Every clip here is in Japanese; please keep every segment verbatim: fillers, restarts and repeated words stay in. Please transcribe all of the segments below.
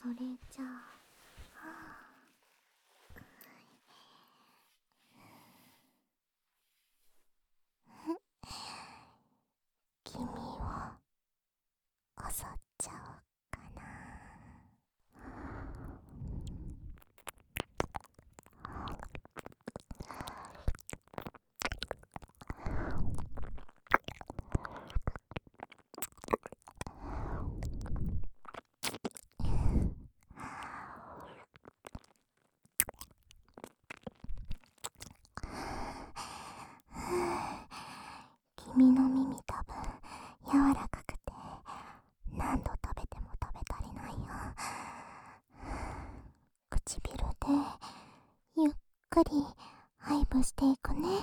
それじゃあ、君を襲っちゃおうかな。君の耳多分柔らかくて何度食べても食べ足りないよ。唇でゆっくり愛撫していくね。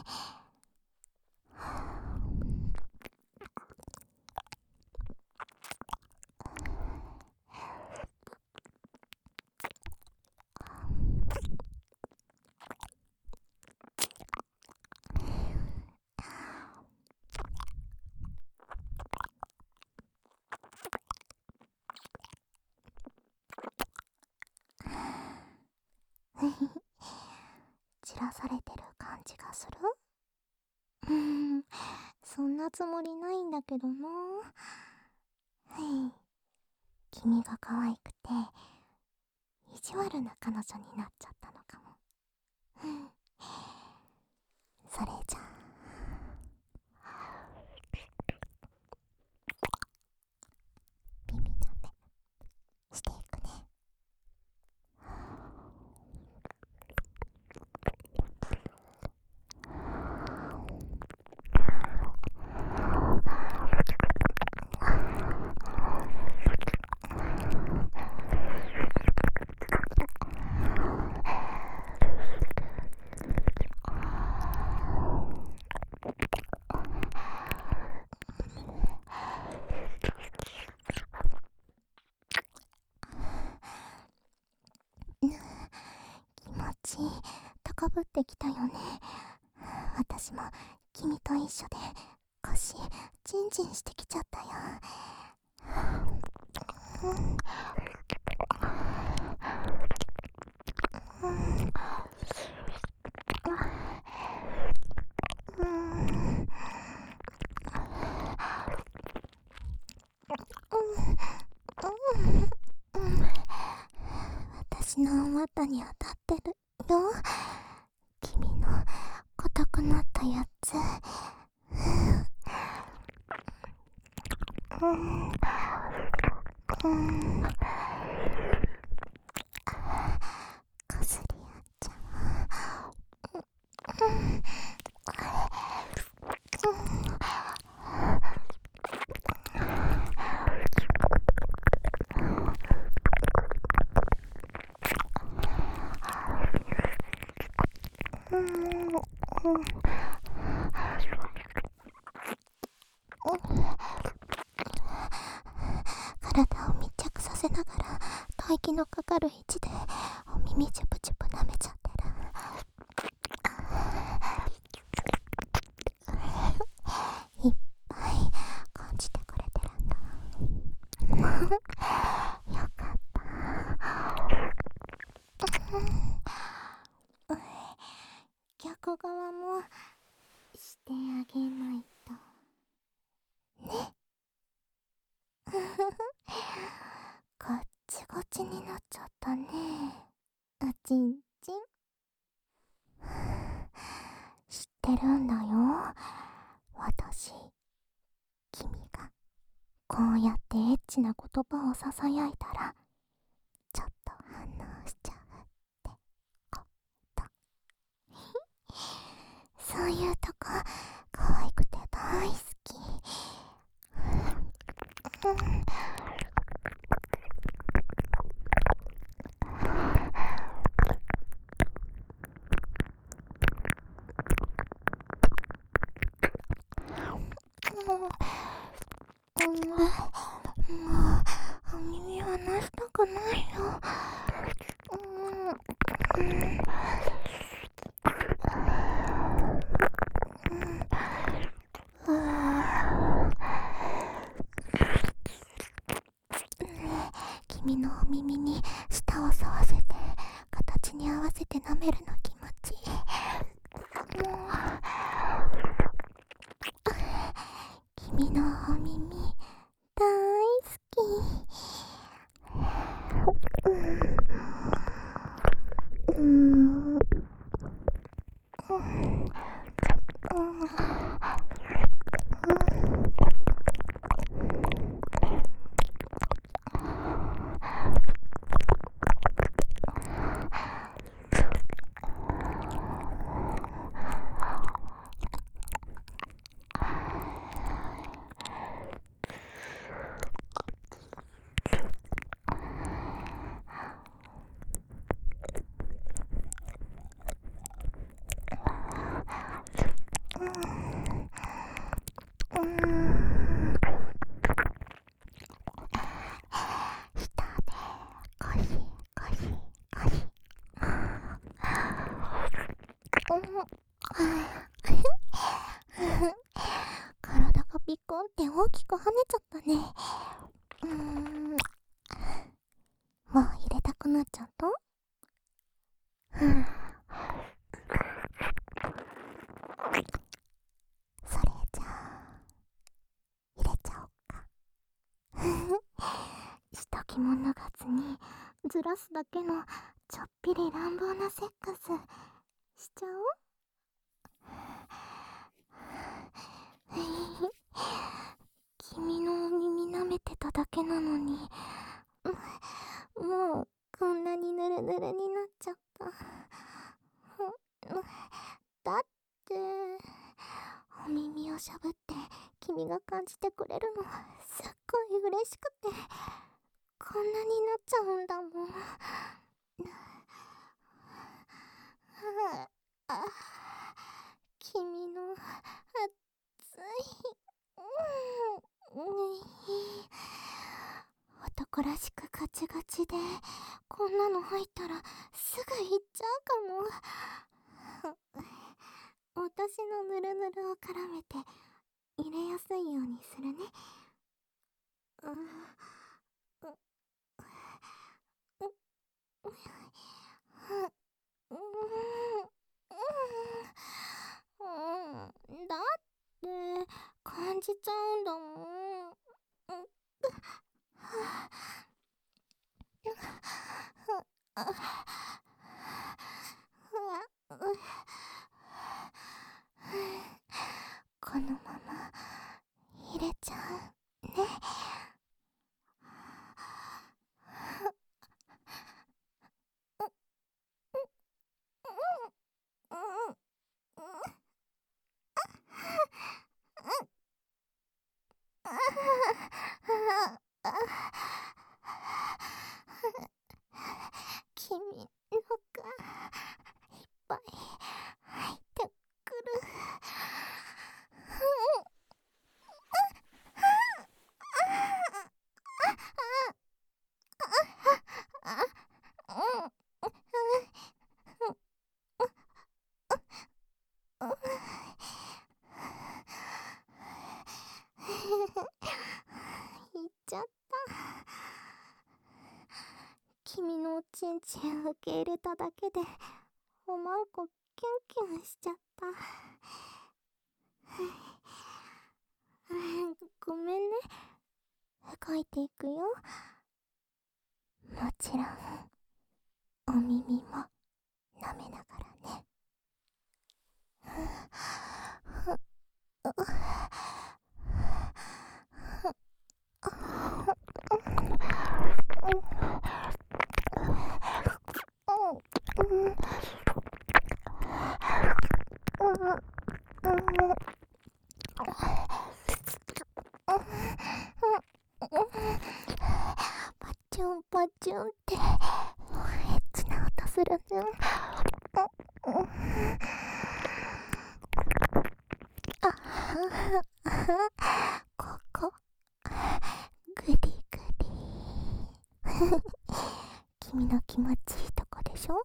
散らされてる感じがする？うーん、そんなつもりないんだけどな。はい、君が可愛くて意地悪な彼女になっちゃったのかも。うん、それじゃあ耳舐めしていくね。気持ち高ぶってきたよね。私も君と一緒で腰ジンジンしてきちゃったよ。うんうんうん私の股に当たってるよ。君の硬くなったやつ。うんうんこすり合っちゃう。うん体を密着させながら吐息のかかる位置でお耳チュプチュプ舐めちゃってる。いっぱい感じてくれてるんだ。よかった。逆側もしてあげないとね。こっちこっちになっちゃったね。あちんちん。知ってるんだよ。私、君がこうやってエッチな言葉をささやいたらちょっと反応しちゃうってこと。そういうとこ可愛くて大好き。うんもう耳離したくないよ。うんうん君君のお耳に舌を沿わせて形に合わせて舐めるの気持ちいい。君のお耳大好き。うん、うん、体がピコンって大きく跳ねちゃったね。うーん、もう入れたくなっちゃった？うん、それじゃあ入れちゃおっか。下着も脱がずにずらすだけのちょっぴり乱暴なセックスしちゃおう。君のお耳舐めてただけなのに、もうこんなにヌルヌルになっちゃった。だってお耳をしゃぶって君が感じてくれるのすっごい嬉しくて、こんなになっちゃうんだもん。君の熱い、うん、男らしくガチガチで、こんなの入ったらすぐ行っちゃうかも。私のヌルヌルを絡めて入れやすいようにするね。うん、うん、うん、だって感じちゃうんだもん。このまま入れちゃうね。君のがいっぱい入ってくる。言っちゃった。君のおちんちん受け入れただけでおまんこキュンキュンしちゃった。ごめんね。動いていくよ。もちろんお耳も舐めながらね。パチュンパチュンってエッチな音するね。ここグリグリ君の気持ちいいとこでしょ。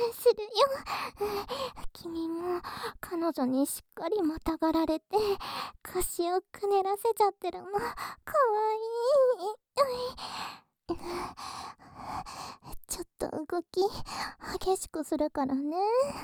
するよ。君も彼女にしっかりまたがられて腰をくねらせちゃってるのかわいい。ちょっと動き激しくするからね。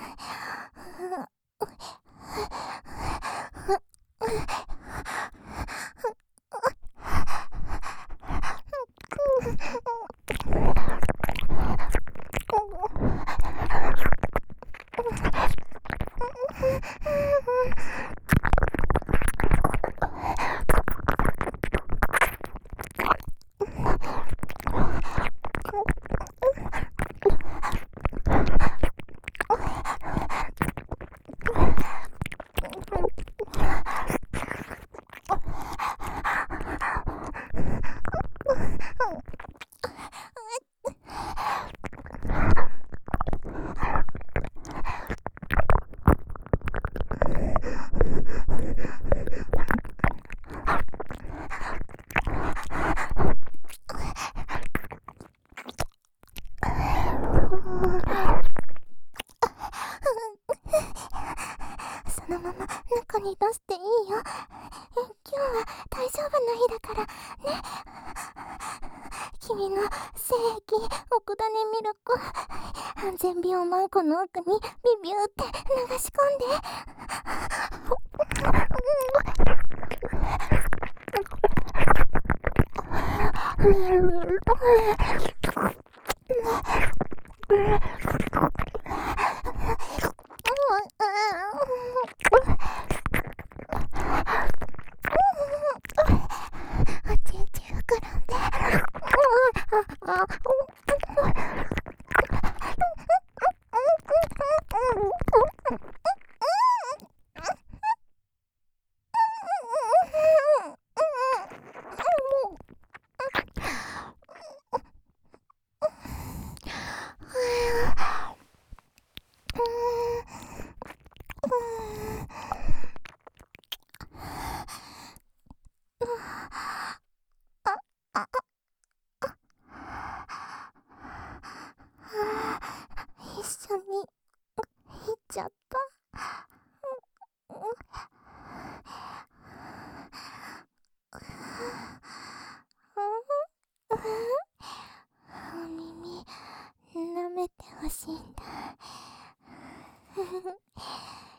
そのまま中に出していいよ。今日は大丈夫な日だからね。君の精液奥種ミルク安全病マンコの奥にビビューって流し込んで。おちんち膨らんで。一緒に行っちゃった。お耳舐めてほしいんだ。